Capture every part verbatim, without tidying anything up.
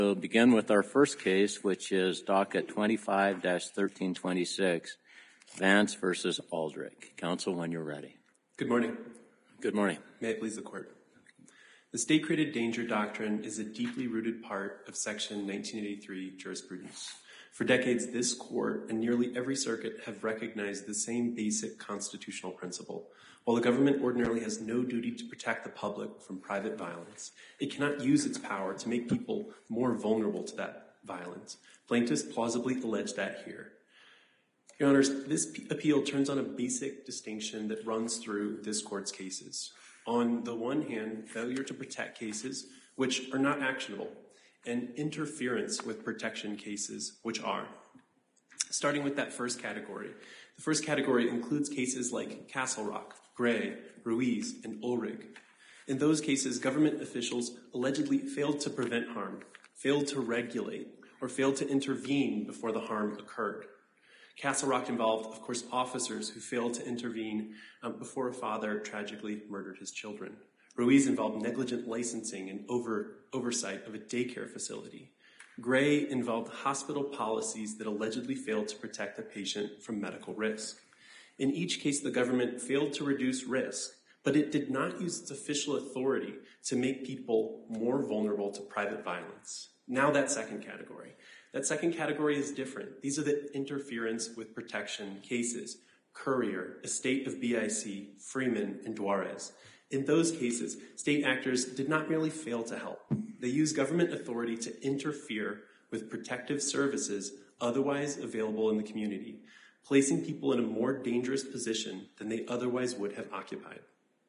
We'll begin with our first case, which is docket twenty-five dash thirteen twenty-six, Vance versus Aldrich. Counsel, when you're ready. Good morning. Good morning. May it please the court. The state-created danger doctrine is a deeply rooted part of Section nineteen eighty-three jurisprudence. For decades, this court and nearly every circuit have recognized the same basic constitutional principle. While the government ordinarily has no duty to protect the public from private violence, it cannot use its power to make people more vulnerable to that violence. Plaintiffs plausibly allege that here. Your Honors, this appeal turns on a basic distinction that runs through this court's cases. On the one hand, failure to protect cases which are not actionable, and interference with protection cases which are. Starting with that first category, the first category includes cases like Castle Rock, Gray, Ruiz, and Ulrich. In those cases, government officials allegedly failed to prevent harm, failed to regulate, or failed to intervene before the harm occurred. Castle Rock involved, of course, officers who failed to intervene um, before a father tragically murdered his children. Ruiz involved negligent licensing and over, oversight of a daycare facility. Gray involved hospital policies that allegedly failed to protect the patient from medical risk. In each case, the government failed to reduce risk, but it did not use its official authority to make people more vulnerable to private violence. Now that second category. That second category is different. These are the interference with protection cases. Currier, Estate of B I C, Freeman, and Juarez. In those cases, state actors did not merely fail to help. They used government authority to interfere with protective services otherwise available in the community, placing people in a more dangerous position than they otherwise would have occupied.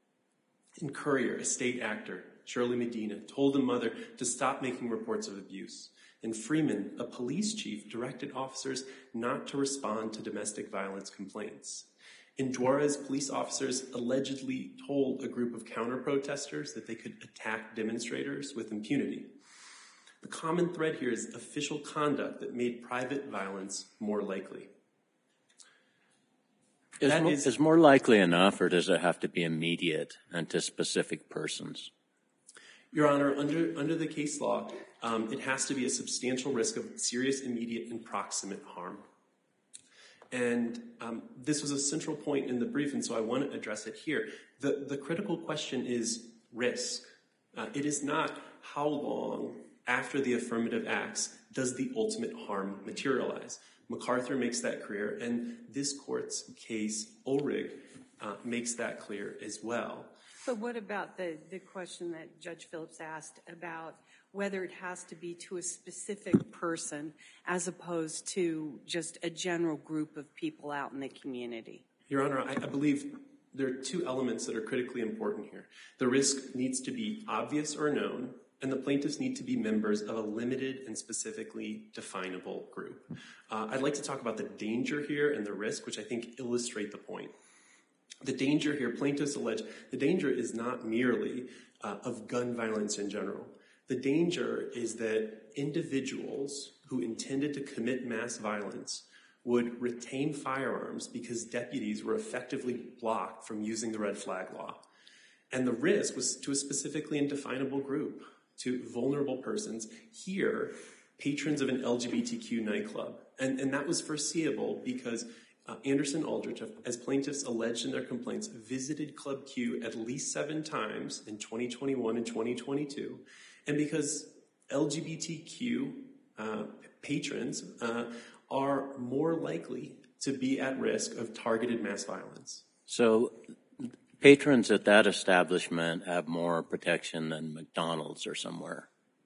In Currier, a state actor, Shirley Medina, told the mother to stop making reports of abuse. In Freeman, a police chief directed officers not to respond to domestic violence complaints. In Juarez, police officers allegedly told a group of counter-protesters that they could attack demonstrators with impunity. The common thread here is official conduct that made private violence more likely. Is, that more, is, is more likely enough, or does it have to be immediate and to specific persons? Your Honor, under, under the case law, um, it has to be a substantial risk of serious, immediate, and proximate harm. And um, this was a central point in the brief, and so I want to address it here. The, the critical question is risk. Uh, it is not how long after the affirmative acts does the ultimate harm materialize. MacArthur makes that clear, and this court's case, Ulrich, uh, makes that clear as well. But what about the, the question that Judge Phillips asked about whether it has to be to a specific person as opposed to just a general group of people out in the community? Your Honor, I, I believe there are two elements that are critically important here. The risk needs to be obvious or known, and the plaintiffs need to be members of a limited and specifically definable group. Uh, I'd like to talk about the danger here and the risk, which I think illustrate the point. The danger here, plaintiffs allege, the danger is not merely uh, of gun violence in general. The danger is that individuals who intended to commit mass violence would retain firearms because deputies were effectively blocked from using the red flag law. And the risk was to a specifically indefinable group, to vulnerable persons, here, patrons of an L G B T Q nightclub. And, and that was foreseeable because Uh, Anderson Aldrich, as plaintiffs alleged in their complaints, visited Club Q at least seven times in twenty twenty-one and twenty twenty-two, and because L G B T Q uh, patrons uh, are more likely to be at risk of targeted mass violence. So patrons at that establishment have more protection than McDonald's or somewhere?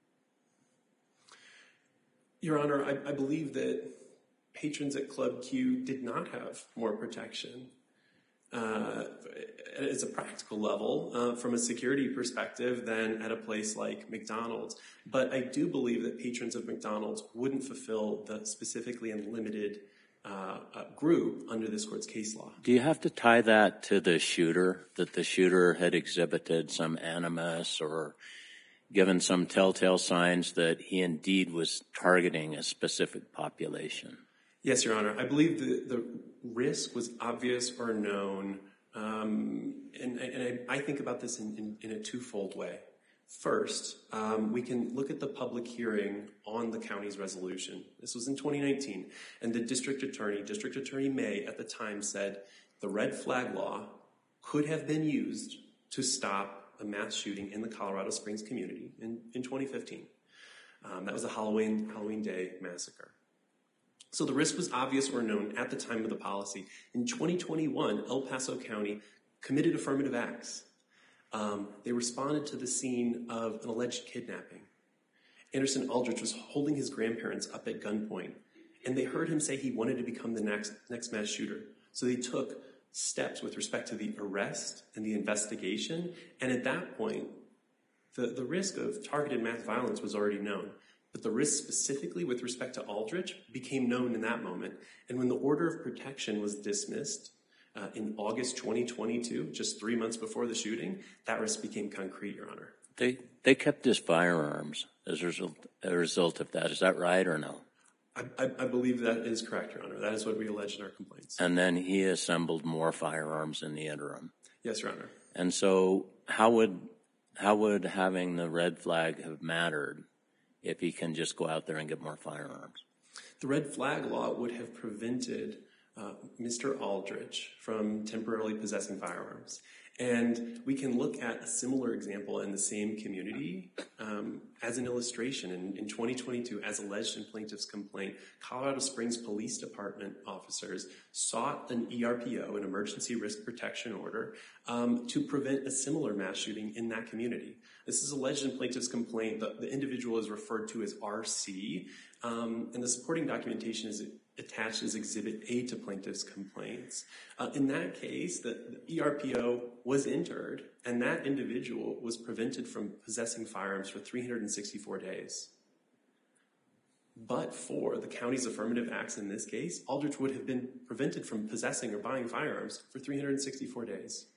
Your Honor, I, I believe that patrons at Club Q did not have more protection uh, as a practical level uh, from a security perspective than at a place like McDonald's. But I do believe that patrons of McDonald's wouldn't fulfill the specifically unlimited uh, uh, group under this court's case law. Do you have to tie that to the shooter, that the shooter had exhibited some animus or given some telltale signs that he indeed was targeting a specific population? Yes, Your Honor. I believe the, the risk was obvious or known, um, and, and I, I think about this in, in, in a twofold way. First, um, we can look at the public hearing on the county's resolution. This was in twenty nineteen, and the district attorney, District Attorney May, at the time said the red flag law could have been used to stop a mass shooting in the Colorado Springs community in, in twenty fifteen. Um, that was a Halloween, Halloween Day massacre. So the risk was obvious or known at the time of the policy. In twenty twenty-one, El Paso County committed affirmative acts. Um, they responded to the scene of an alleged kidnapping. Anderson Aldrich was holding his grandparents up at gunpoint, and they heard him say he wanted to become the next, next mass shooter. So they took steps with respect to the arrest and the investigation, and at that point, the, the risk of targeted mass violence was already known. But the risk specifically with respect to Aldrich became known in that moment. And when the order of protection was dismissed uh, in August twenty twenty-two, just three months before the shooting, that risk became concrete, Your Honor. They they kept his firearms as a result, a result of that. Is that right or no? I, I, I believe that is correct, Your Honor. That is what we allege in our complaints. And then he assembled more firearms in the interim. Yes, Your Honor. And so how would how would having the red flag have mattered if he can just go out there and get more firearms? The red flag law would have prevented uh, Mister Aldrich from temporarily possessing firearms. And we can look at a similar example in the same community um, as an illustration. In, in twenty twenty-two, as alleged in plaintiff's complaint, Colorado Springs Police Department officers sought an E R P O, an emergency risk protection order, um, to prevent a similar mass shooting in that community. This is alleged in plaintiff's complaint. The, the individual is referred to as R C, um, and the supporting documentation is attached as Exhibit A to plaintiff's complaints. Uh, in that case, the, the E R P O was entered, and that individual was prevented from possessing firearms for three hundred sixty-four days. But for the county's affirmative acts in this case, Aldrich would have been prevented from possessing or buying firearms for three hundred sixty-four days.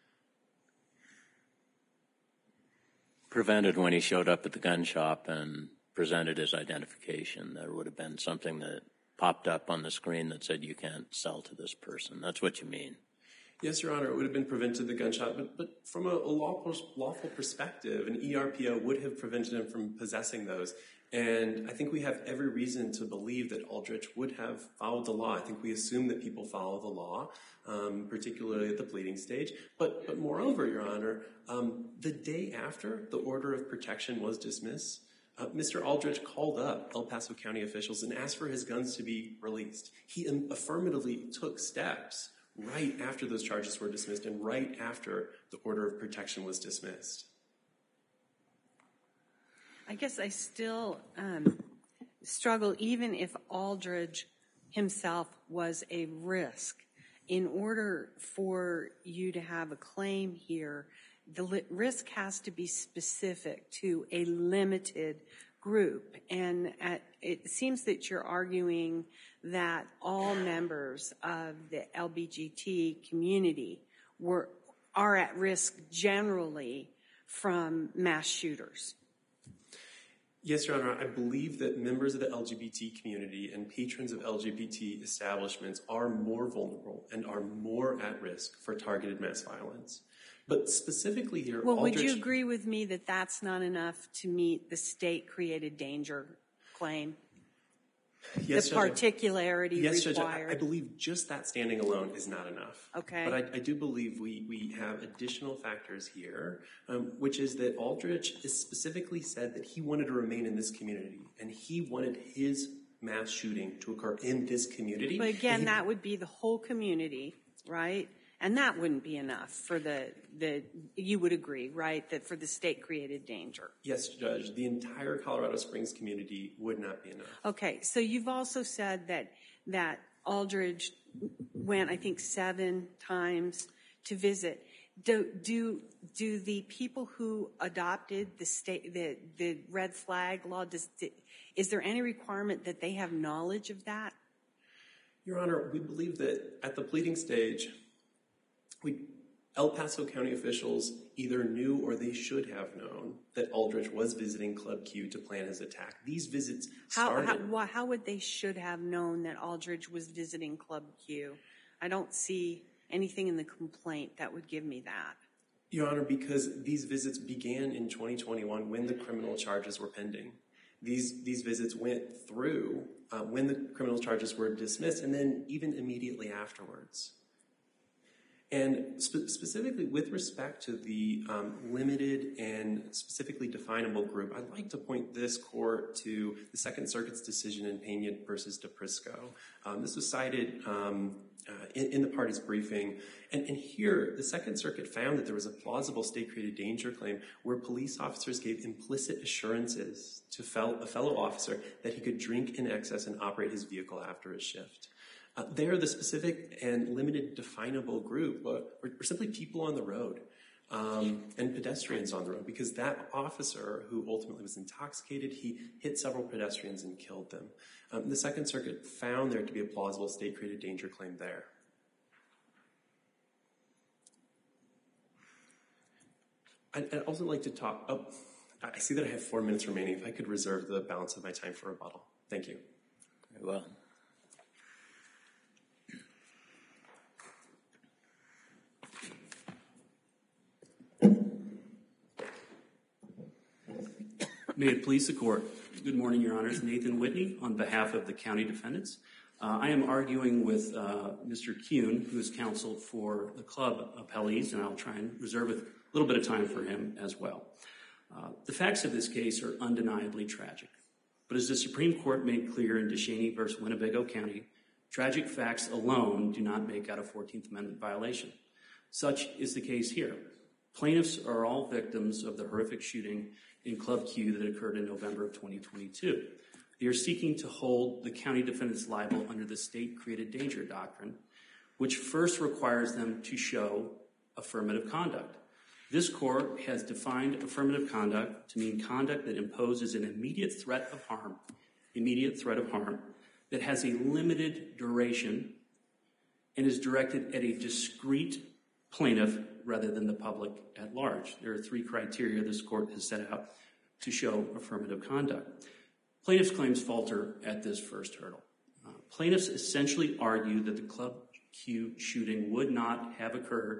Prevented when he showed up at the gun shop and presented his identification. There would have been something that popped up on the screen that said you can't sell to this person. That's what you mean. Yes, Your Honor, it would have been prevented the gunshot, but, but from a, a lawful, lawful perspective, an E R P O would have prevented him from possessing those. And I think we have every reason to believe that Aldrich would have followed the law. I think we assume that people follow the law, um, particularly at the pleading stage. But, but moreover, Your Honor, um, the day after the order of protection was dismissed, Uh, Mister Aldrich called up El Paso County officials and asked for his guns to be released. He affirmatively took steps right after those charges were dismissed and right after the order of protection was dismissed. I guess I still um, struggle, even if Aldrich himself was a risk. In order for you to have a claim here, the risk has to be specific to a limited group. And at, it seems that you're arguing that all members of the L G B T community were are at risk generally from mass shooters. Yes, Your Honor, I believe that members of the L G B T community and patrons of L G B T establishments are more vulnerable and are more at risk for targeted mass violence. But specifically here, well, Aldrich, would you agree with me that that's not enough to meet the state-created danger claim? Yes, the Judge, particularity yes, required. Judge, I, I believe just that standing alone is not enough. Okay. But I, I do believe we, we have additional factors here, um, which is that Aldrich has specifically said that he wanted to remain in this community, and he wanted his mass shooting to occur in this community. But again, he, that would be the whole community, right? And that wouldn't be enough for the, the you would agree, right, that for the state-created danger. Yes, Judge. The entire Colorado Springs community would not be enough. Okay. So you've also said that that Aldrich went, I think, seven times to visit. Do do do the people who adopted the state the the red flag law, does is there any requirement that they have knowledge of that? Your Honor, we believe that at the pleading stage, we, El Paso County officials either knew or they should have known that Aldrich was visiting Club Q to plan his attack. These visits started... How, how, how would they should have known that Aldrich was visiting Club Q? I don't see anything in the complaint that would give me that. Your Honor, because these visits began in twenty twenty-one when the criminal charges were pending. These, these visits went through uh, when the criminal charges were dismissed and then even immediately afterwards. And spe- specifically with respect to the um, limited and specifically definable group, I'd like to point this court to the Second Circuit's decision in Pena versus DePrisco. Um, this was cited um, uh, in, in the party's briefing. And, and here, the Second Circuit found that there was a plausible state-created danger claim where police officers gave implicit assurances to fel- a fellow officer that he could drink in excess and operate his vehicle after his shift. Uh, they're the specific and limited definable group, but we're, we're simply people on the road um, and pedestrians on the road, because that officer who ultimately was intoxicated, he hit several pedestrians and killed them. Um, the Second Circuit found there to be a plausible state-created danger claim there. I'd, I'd also like to talk, oh, I see that I have four minutes remaining. If I could reserve the balance of my time for rebuttal. Thank you. Very well. May it please the court. Good morning, Your Honors. Nathan Whitney on behalf of the county defendants. Uh, I am arguing with uh, Mister Kuhn, who is counsel for the club appellees, and I'll try and reserve a little bit of time for him as well. Uh, the facts of this case are undeniably tragic. But as the Supreme Court made clear in DeShaney versus Winnebago County, tragic facts alone do not make out a fourteenth Amendment violation. Such is the case here. Plaintiffs are all victims of the horrific shooting in Club Q that occurred in November of twenty twenty-two. They are seeking to hold the county defendants liable under the state-created danger doctrine, which first requires them to show affirmative conduct. This court has defined affirmative conduct to mean conduct that imposes an immediate threat of harm, immediate threat of harm, that has a limited duration and is directed at a discrete plaintiff rather than the public at large. There are three criteria this court has set out to show affirmative conduct. Plaintiffs' claims falter at this first hurdle. Uh, plaintiffs essentially argue that the Club Q shooting would not have occurred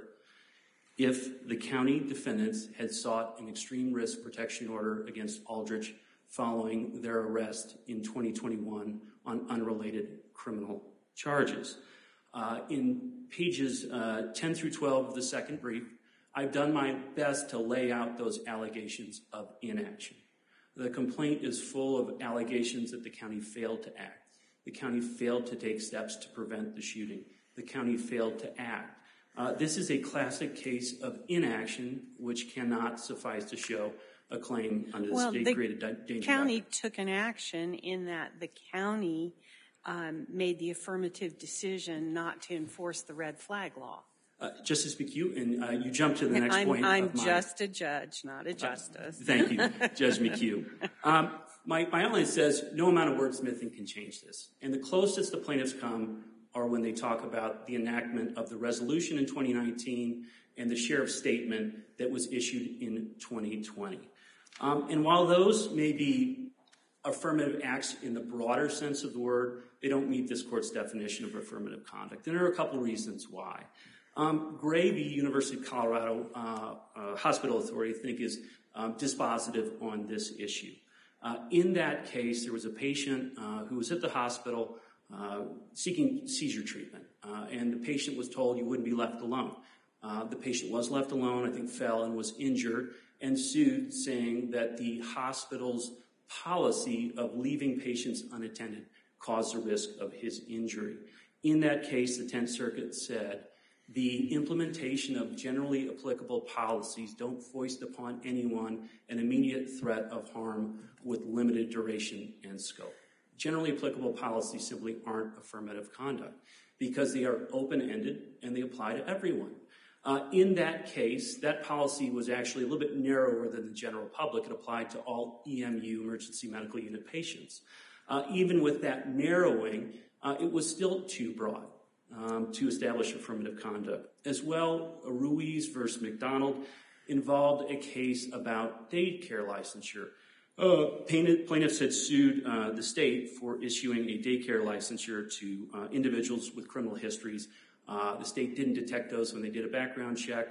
if the county defendants had sought an extreme risk protection order against Aldrich following their arrest in twenty twenty-one on unrelated criminal charges. Uh, in pages uh, ten through twelve of the second brief, I've done my best to lay out those allegations of inaction. The complaint is full of allegations that the county failed to act. The county failed to take steps to prevent the shooting. The county failed to act. Uh, this is a classic case of inaction, which cannot suffice to show a claim under the well, state-created danger doctrine. The county doctrine. took an action in that the county um, made the affirmative decision not to enforce the red flag law. Uh, Justice McHugh, and uh, you jumped to the next I'm, point. I'm of my, just a judge, not a justice. Uh, thank you, Judge McHugh. Um, my, my outline says no amount of wordsmithing can change this. And the closest the plaintiffs come are when they talk about the enactment of the resolution in twenty nineteen and the sheriff's statement that was issued in twenty twenty. Um, and while those may be affirmative acts in the broader sense of the word, they don't meet this court's definition of affirmative conduct. And there are a couple reasons why. Um, Gray v. University of Colorado uh, uh, Hospital Authority, I think, is um, dispositive on this issue. Uh, in that case, there was a patient uh, who was at the hospital uh, seeking seizure treatment, uh, and the patient was told you wouldn't be left alone. Uh, the patient was left alone, I think fell and was injured, and sued, saying that the hospital's policy of leaving patients unattended caused the risk of his injury. In that case, the Tenth Circuit said, the implementation of generally applicable policies don't foist upon anyone an immediate threat of harm with limited duration and scope. Generally applicable policies simply aren't affirmative conduct because they are open-ended and they apply to everyone. Uh, in that case, that policy was actually a little bit narrower than the general public. It applied to all E M U, emergency medical unit patients. Uh, even with that narrowing, uh, it was still too broad. Um, to establish affirmative conduct. As well, Ruiz versus McDonald involved a case about daycare licensure. Uh, plaintiffs had sued uh, the state for issuing a daycare licensure to uh, individuals with criminal histories. Uh, the state didn't detect those when they did a background check.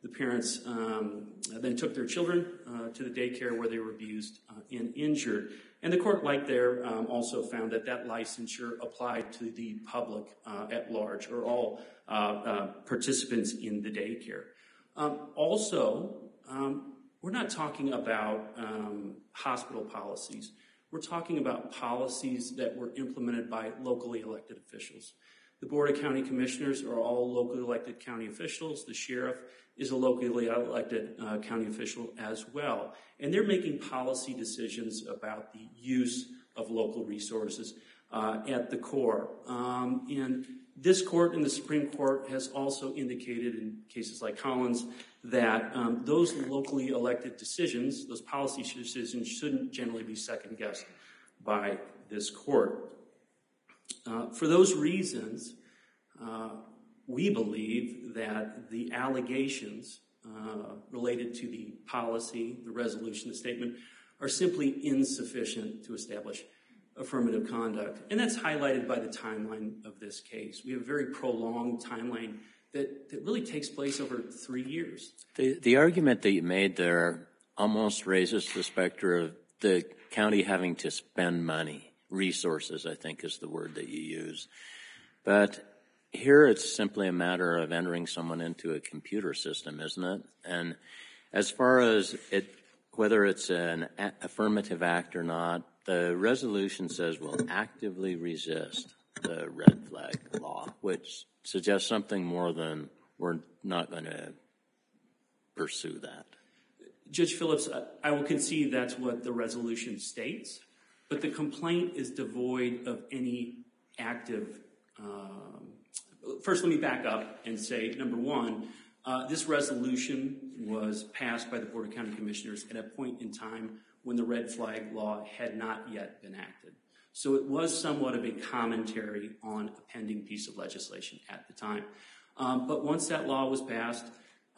The parents um, then took their children uh, to the daycare where they were abused uh, and injured. And the court, like there, um, also found that that licensure applied to the public uh, at large, or all uh, uh, participants in the daycare. Um, also, um, we're not talking about um, hospital policies. We're talking about policies that were implemented by locally elected officials. The Board of County Commissioners are all locally elected county officials. The sheriff is a locally elected uh, county official as well. And they're making policy decisions about the use of local resources uh, at the core. Um, and this court and the Supreme Court has also indicated in cases like Collins that um, those locally elected decisions, those policy decisions, shouldn't generally be second-guessed by this court. Uh, for those reasons, uh, we believe that the allegations uh, related to the policy, the resolution, the statement, are simply insufficient to establish affirmative conduct. And that's highlighted by the timeline of this case. We have a very prolonged timeline that, that really takes place over three years. The, the argument that you made there almost raises the specter of the county having to spend money. Resources, I think, is the word that you use. But here it's simply a matter of entering someone into a computer system, isn't it? And as far as it, whether it's an a- affirmative act or not, the resolution says we'll actively resist the red flag law, which suggests something more than we're not going to pursue that. Judge Phillips, I will concede that's what the resolution states. But the complaint is devoid of any active, um, first let me back up and say, number one, uh, this resolution was passed by the Board of County Commissioners at a point in time when the red flag law had not yet been acted. So it was somewhat of a commentary on a pending piece of legislation at the time. Um, but once that law was passed,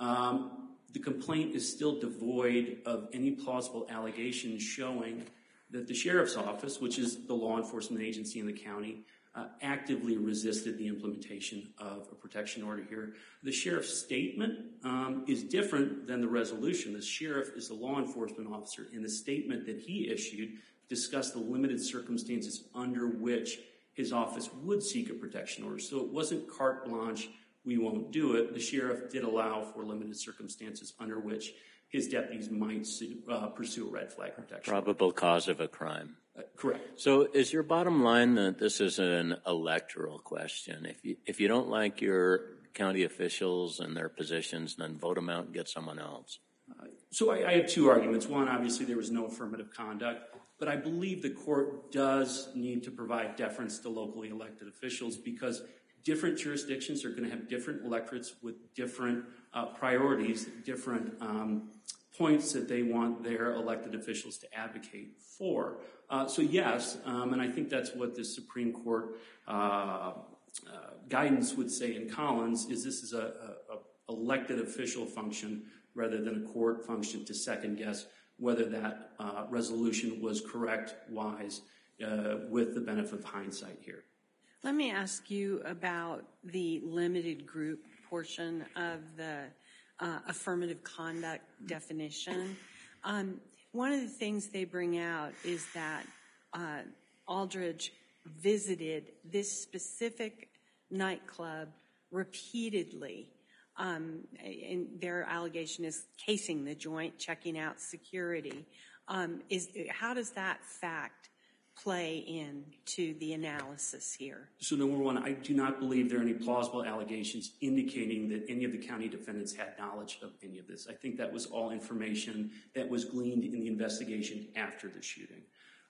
um, the complaint is still devoid of any plausible allegations showing that the sheriff's office, which is the law enforcement agency in the county, uh, actively resisted the implementation of a protection order here. The sheriff's statement um, is different than the resolution. The sheriff is the law enforcement officer, and the statement that he issued discussed the limited circumstances under which his office would seek a protection order. So it wasn't carte blanche, we won't do it. The sheriff did allow for limited circumstances under which his deputies might sue, uh, pursue a red flag protection. Probable cause of a crime. Uh, correct. So is your bottom line that this is an electoral question? If you, if you don't like your county officials and their positions, then vote them out and get someone else? Uh, so I, I have two arguments. One, obviously there was no affirmative conduct, but I believe the court does need to provide deference to locally elected officials because different jurisdictions are going to have different electorates with different uh, priorities, different um, points that they want their elected officials to advocate for. Uh, so yes, um, and I think that's what the Supreme Court uh, uh, guidance would say in Collins, is this is a, a, a elected official function rather than a court function to second guess whether that uh, resolution was correct, wise, uh, with the benefit of hindsight here. Let me ask you about the limited group portion of the uh, affirmative conduct definition. Um, one of the things they bring out is that uh, Aldridge visited this specific nightclub repeatedly. Um, and their allegation is casing the joint, checking out security. Um, is how does that fact play into the analysis here? So number one, I do not believe there are any plausible allegations indicating that any of the county defendants had knowledge of any of this. I think that was all information that was gleaned in the investigation after the shooting.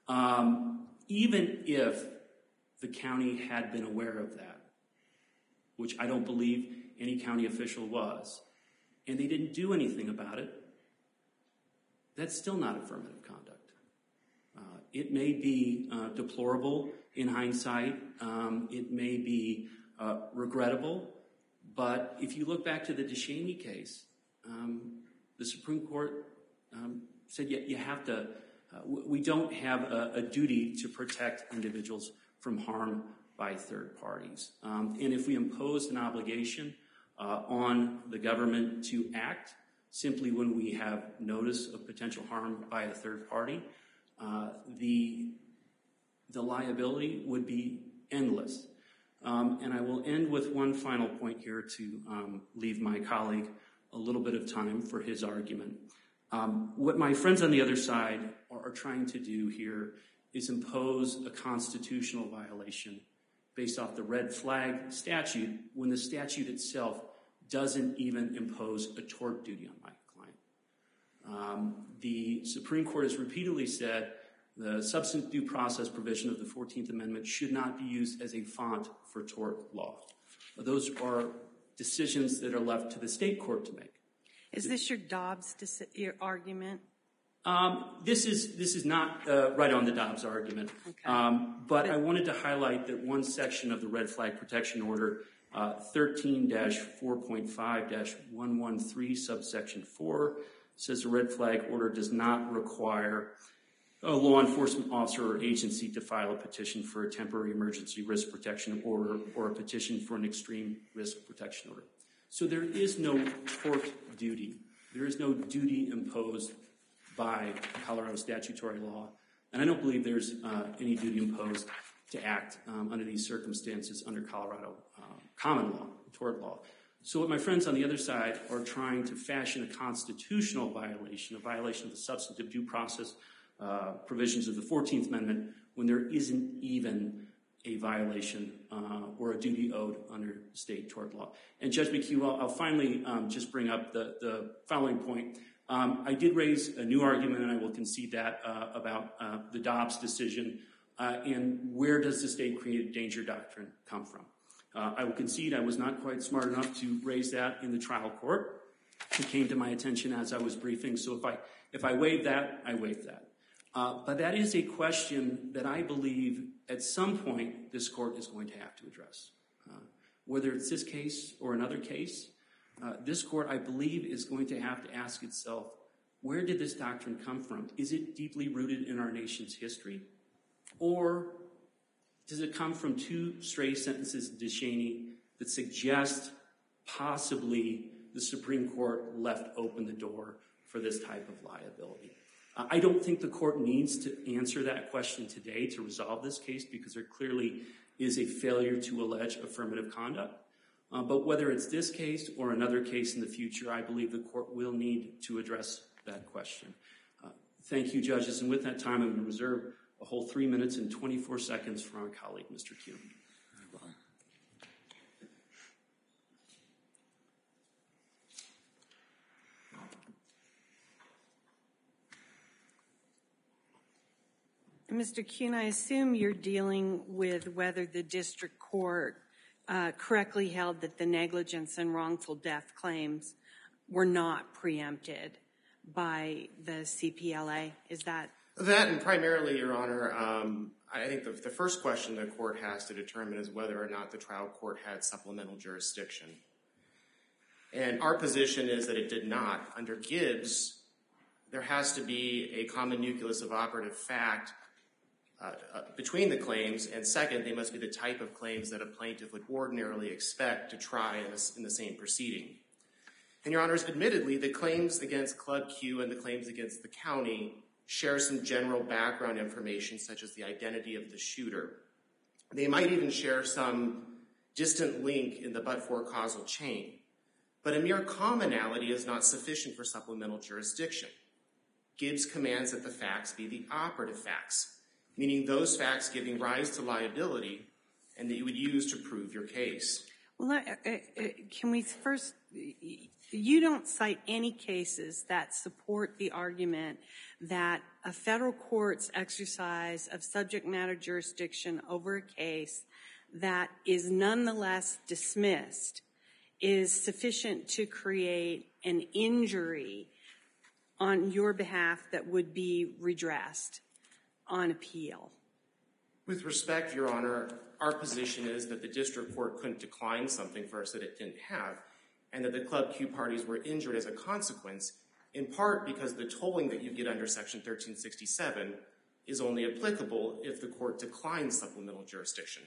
Um, even if the county had been aware of that, which I don't believe any county official was, and they didn't do anything about it, that's still not affirmative conduct. Uh, it may be uh, deplorable in hindsight. Um, it may be uh, regrettable. But if you look back to the DeShaney case, um, the Supreme Court um, said you, you have to, uh, we don't have a, a duty to protect individuals from harm by third parties. Um, and if we impose an obligation uh, on the government to act simply when we have notice of potential harm by a third party, uh, the, the liability would be endless. Um, and I will end with one final point here to um, leave my colleague a little bit of time for his argument. Um, what my friends on the other side are, are trying to do here is impose a constitutional violation based off the red flag statute when the statute itself doesn't even impose a tort duty on my client. Um, the Supreme Court has repeatedly said the substantive due process provision of the fourteenth Amendment should not be used as a font for tort law. Those are decisions that are left to the state court to make. Is this your Dobbs dis- your argument? Um, this is this is not uh, right on the Dobbs argument, Okay. um, but, but I wanted to highlight that one section of the Red Flag Protection Order, uh, thirteen dash four point five dash one thirteen, subsection four, says the Red Flag Order does not require a law enforcement officer or agency to file a petition for a temporary emergency risk protection order or a petition for an extreme risk protection order. So there is no tort duty. There is no duty imposed by Colorado statutory law. And I don't believe there's uh, any duty imposed to act um, under these circumstances under Colorado uh, common law, tort law. So what my friends on the other side are trying to fashion a constitutional violation, a violation of the substantive due process uh, provisions of the fourteenth Amendment when there isn't even a violation uh, or a duty owed under state tort law. And Judge McHugh, I'll, I'll finally um, just bring up the, the following point. Um, I did raise a new argument, and I will concede that, uh, about uh, the Dobbs decision uh, and where does the state created danger doctrine come from. Uh, I will concede I was not quite smart enough to raise that in the trial court. It came to my attention as I was briefing, so if I, if I waive that, I waive that. Uh, but that is a question that I believe at some point this court is going to have to address. Uh, whether it's this case or another case, uh, this court, I believe, is going to have to ask itself, where did this doctrine come from? Is it deeply rooted in our nation's history? Or does it come from two stray sentences in DeShaney that suggest possibly the Supreme Court left open the door for this type of liability? I don't think the court needs to answer that question today to resolve this case because there clearly is a failure to allege affirmative conduct. Uh, but whether it's this case or another case in the future, I believe the court will need to address that question. Uh, thank you, judges. And with that time, I'm going to reserve a whole three minutes and twenty-four seconds for our colleague, Mister Kuhn. Mister Kuhn, I assume you're dealing with whether the district court uh, correctly held that the negligence and wrongful death claims were not preempted by the C P L A. Is that? That, and primarily, Your Honor, um, I think the, the first question the court has to determine is whether or not the trial court had supplemental jurisdiction. And our position is that it did not. Under Gibbs, there has to be a common nucleus of operative fact Uh, uh, between the claims, and second, they must be the type of claims that a plaintiff would ordinarily expect to try in, a, in the same proceeding. And, Your Honors, admittedly, the claims against Club Q and the claims against the county share some general background information, such as the identity of the shooter. They might even share some distant link in the but-for causal chain. But a mere commonality is not sufficient for supplemental jurisdiction. Gibbs commands that the facts be the operative facts, meaning those facts giving rise to liability and that you would use to prove your case. Well, uh, uh, can we first, you don't cite any cases that support the argument that a federal court's exercise of subject matter jurisdiction over a case that is nonetheless dismissed is sufficient to create an injury on your behalf that would be redressed on appeal. With respect, Your Honor, our position is that the district court couldn't decline something first that it didn't have, and that the Club Q parties were injured as a consequence, in part because the tolling that you get under Section thirteen sixty-seven is only applicable if the court declines supplemental jurisdiction.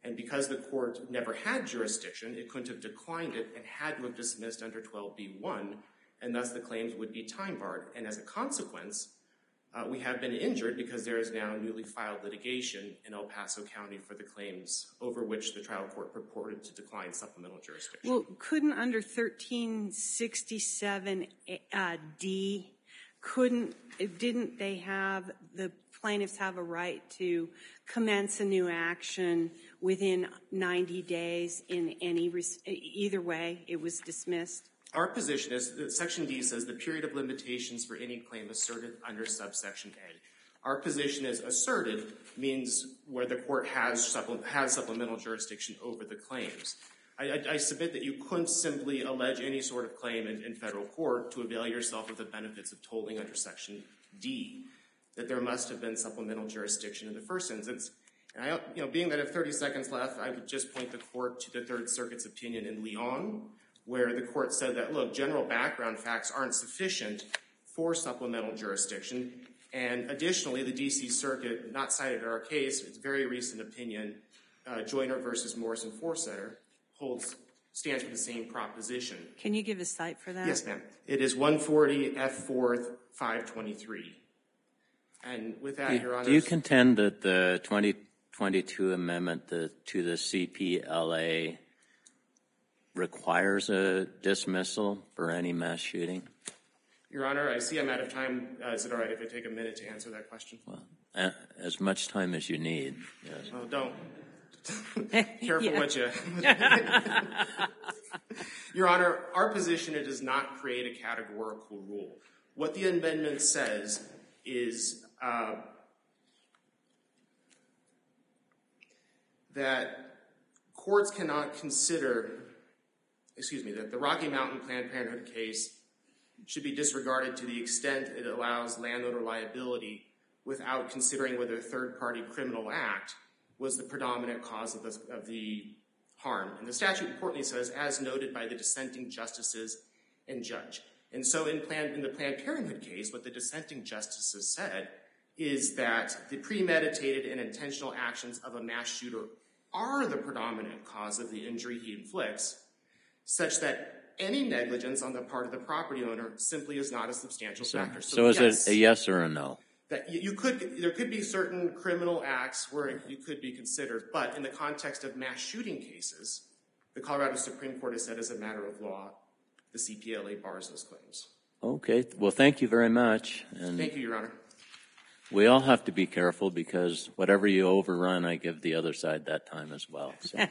And because the court never had jurisdiction, it couldn't have declined it and had to have dismissed under twelve B one, and thus the claims would be time barred. And as a consequence, uh, we have been injured because there is now newly filed litigation in El Paso County for the claims over which the trial court purported to decline supplemental jurisdiction. Well, couldn't under thirteen sixty-seven uh, D, couldn't, didn't they have, the plaintiffs have a right to commence a new action within ninety days in any, either way, it was dismissed? Our position is that Section D says the period of limitations for any claim asserted under subsection A. Our position is asserted means where the court has, supple- has supplemental jurisdiction over the claims. I, I, I submit that you couldn't simply allege any sort of claim in, in federal court to avail yourself of the benefits of tolling under Section D, that there must have been supplemental jurisdiction in the first instance. And I, you know, being that I have thirty seconds left, I would just point the court to the Third Circuit's opinion in Leon, where the court said that, look, general background facts aren't sufficient for supplemental jurisdiction. And additionally, the D C Circuit, not cited in our case, it's a very recent opinion, uh, Joyner versus Morrison Forsetter, holds, stands for the same proposition. Can you give a cite for that? Yes, ma'am. It is one forty F fourth five twenty-three. And with that, do, Your Honor. Do you contend that the twenty twenty-two amendment the, to the C P L A requires a dismissal for any mass shooting? Your Honor, I see I'm out of time. Uh, is it all right if I take a minute to answer that question? Well, uh, as much time as you need. Yes. Well, don't. Careful Yeah. what you. Your Honor, our position, it does not create a categorical rule. What the amendment says is uh, that courts cannot consider, excuse me, that the Rocky Mountain Planned Parenthood case should be disregarded to the extent it allows landowner liability without considering whether a third-party criminal act was the predominant cause of the, of the harm. And the statute importantly says, as noted by the dissenting justices and judge. And so in, Planned, in the Planned Parenthood case, what the dissenting justices said is that the premeditated and intentional actions of a mass shooter are the predominant cause of the injury he inflicts, such that any negligence on the part of the property owner simply is not a substantial factor. So, so is yes, it a yes or a no? That you, you could, there could be certain criminal acts where you could be considered, but in the context of mass shooting cases, the Colorado Supreme Court has said as a matter of law, the C P L A bars those claims. Okay. Well, thank you very much. And Thank you, Your Honor. we all have to be careful because whatever you overrun, I give the other side that time as well. So.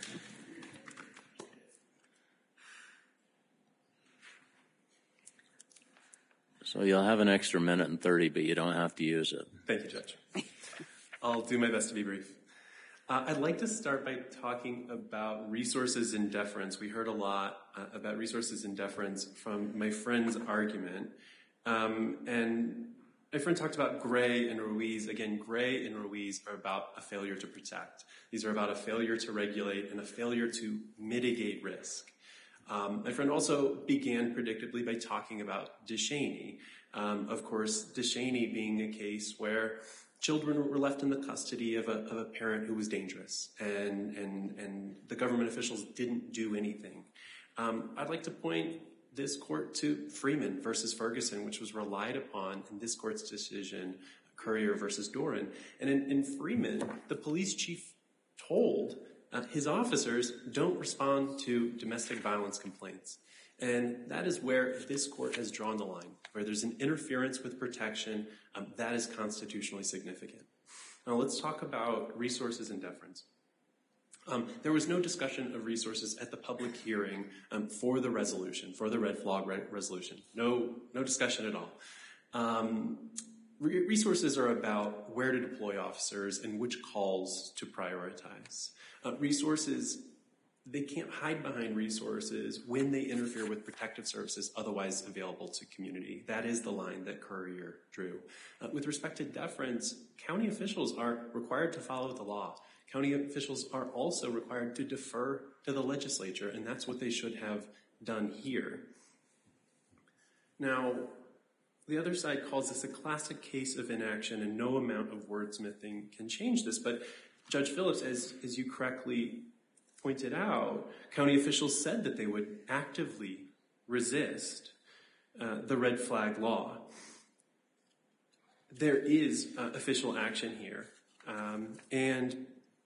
So you'll have an extra minute and thirty, but you don't have to use it. Thank you, Judge. I'll do my best to be brief. Uh, I'd like to start by talking about resources in deference. We heard a lot uh, about resources in deference from my friend's argument. Um, and my friend talked about Gray and Ruiz. Again, Gray and Ruiz are about a failure to protect. These are about a failure to regulate and a failure to mitigate risk. Um, my friend also began predictably by talking about DeShaney. Um, of course, DeShaney being a case where children were left in the custody of a, of a parent who was dangerous, and, and, and the government officials didn't do anything. Um, I'd like to point this court to Freeman versus Ferguson, which was relied upon in this court's decision, Currier versus Doran. And in, in Freeman, the police chief told uh, his officers, don't respond to domestic violence complaints. And that is where this court has drawn the line, where there's an interference with protection, um, that is constitutionally significant. Now let's talk about resources and deference. Um, there was no discussion of resources at the public hearing um, for the resolution, for the red flag re- resolution. No, no discussion at all. Um, re- resources are about where to deploy officers and which calls to prioritize. Uh, resources, they can't hide behind resources when they interfere with protective services otherwise available to community. That is the line that Currier drew. Uh, with respect to deference, county officials are required to follow the law. County officials are also required to defer to the legislature, and that's what they should have done here. Now, the other side calls this a classic case of inaction, and no amount of wordsmithing can change this, but Judge Phillips, as, as you correctly pointed out, county officials said that they would actively resist uh, the red flag law. There is uh, official action here. Um, and,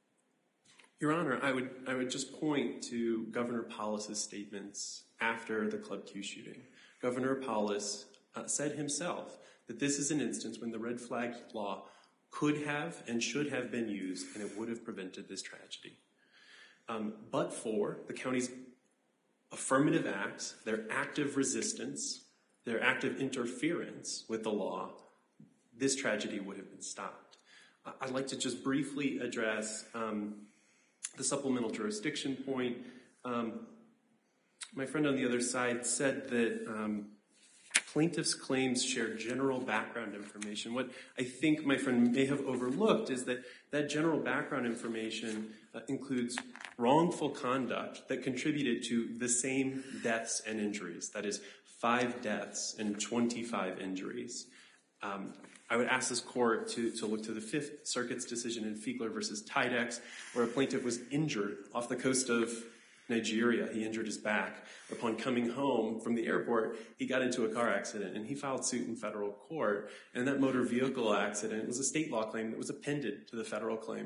Your Honor, I would, I would just point to Governor Paulus's statements after the Club Q shooting. Governor Paulus uh, said himself that this is an instance when the red flag law could have and should have been used, and it would have prevented this tragedy. Um, but for the county's affirmative acts, their active resistance, their active interference with the law, this tragedy would have been stopped. Uh, I'd like to just briefly address um, the supplemental jurisdiction point. Um, my friend on the other side said that um, plaintiff's claims share general background information. What I think my friend may have overlooked is that that general background information uh, includes wrongful conduct that contributed to the same deaths and injuries. That is, five deaths and twenty-five injuries. Um, I would ask this court to, to look to the Fifth Circuit's decision in Fiegler versus Tydex, where a plaintiff was injured off the coast of Nigeria. He injured his back. Upon coming home from the airport, he got into a car accident, and he filed suit in federal court. And that motor vehicle accident was a state law claim that was appended to the federal claim.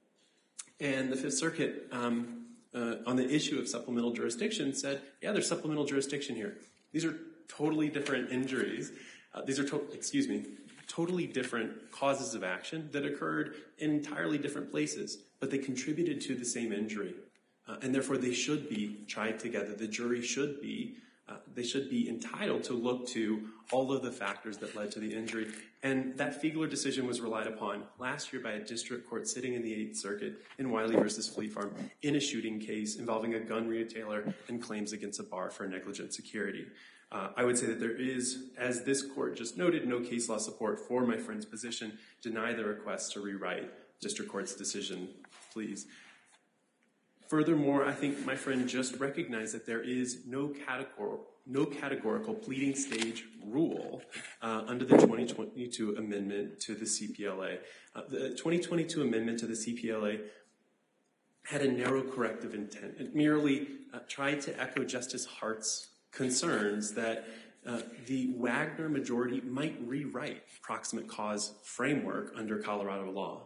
And the Fifth Circuit, um, uh, on the issue of supplemental jurisdiction, said, yeah, there's supplemental jurisdiction here. These are totally different injuries. Uh, these are, to- excuse me, totally different causes of action that occurred in entirely different places, but they contributed to the same injury. Uh, and therefore, they should be tried together. The jury should be, uh, they should be entitled to look to all of the factors that led to the injury. And that Fiegler decision was relied upon last year by a district court sitting in the Eighth Circuit in Wiley versus Fleet Farm in a shooting case involving a gun retailer and claims against a bar for negligent security. Uh, I would say that there is, as this court just noted, no case law support for my friend's position. Deny the request to rewrite district court's decision, please. Furthermore, I think my friend just recognized that there is no categor- no categorical pleading stage rule uh, under the twenty twenty-two amendment to the C P L A. Uh, the twenty twenty-two amendment to the C P L A had a narrow corrective intent. It merely uh, tried to echo Justice Hart's concerns that uh, the Wagner majority might rewrite proximate cause framework under Colorado law.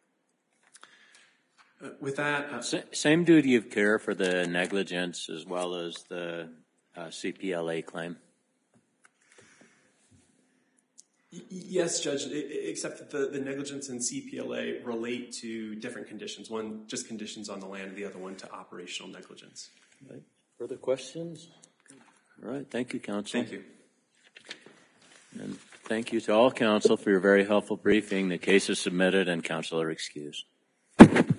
Uh, with that... Uh, S- same duty of care for the negligence as well as the uh, C P L A claim? y- yes, Judge, I- except that the, the negligence and C P L A relate to different conditions. One, just conditions on the land, and the other one to operational negligence. Right. Further questions? All right. Thank you, counsel. Thank you. And thank you to all counsel for your very helpful briefing. The case is submitted and counsel are excused.